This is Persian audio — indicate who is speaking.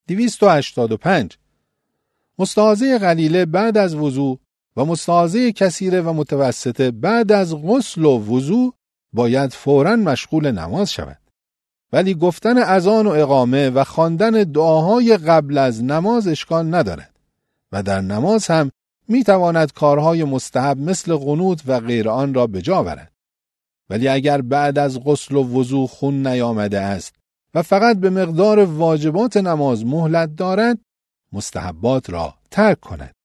Speaker 1: 285 مستحاضه قلیله بعد از وضو و مستحاضه کثیره و متوسطه بعد از غسل و وضو باید فوراً مشغول نماز شود. ولی گفتن اذان و اقامه و خواندن دعاهای قبل از نماز اشکال ندارد و در نماز هم میتواند کارهای مستحب مثل قنوت و غیر آن را به جا آورد. ولی اگر بعد از غسل و وضو خون نیامده است و فقط به مقدار واجبات نماز مهلت دارد، مستحبات را ترک کند.